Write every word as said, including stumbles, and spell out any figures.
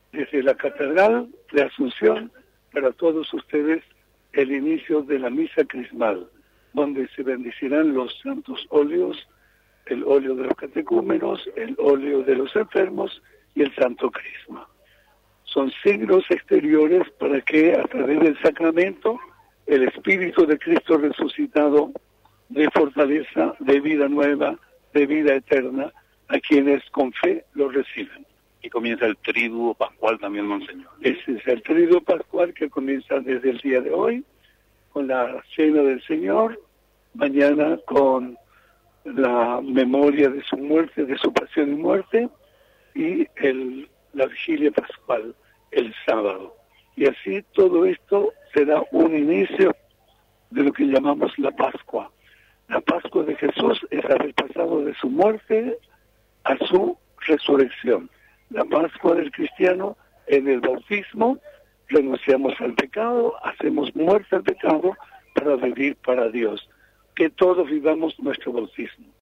desde la Catedral de Asunción para todos ustedes el inicio de la misa crismal, donde se bendecirán los santos óleos, el óleo de los catecúmenos, el óleo de los enfermos y el santo crisma. Son signos exteriores para que a través del sacramento el Espíritu de Cristo resucitado dé fortaleza, de vida nueva, de vida eterna a quienes con fe lo reciben. Y comienza el triduo pascual también, Monseñor. Ese es el triduo pascual que comienza desde el día de hoy, con la cena del Señor, mañana con la memoria de su muerte, de su pasión y muerte, y el, la vigilia pascual el sábado. Y así todo esto será un inicio de lo que llamamos la Pascua. La Pascua de Jesús es haber pasado de su muerte a su resurrección. La Pascua del cristiano, en el bautismo, renunciamos al pecado, hacemos muerte al pecado para vivir para Dios. Que todos vivamos nuestro bautismo.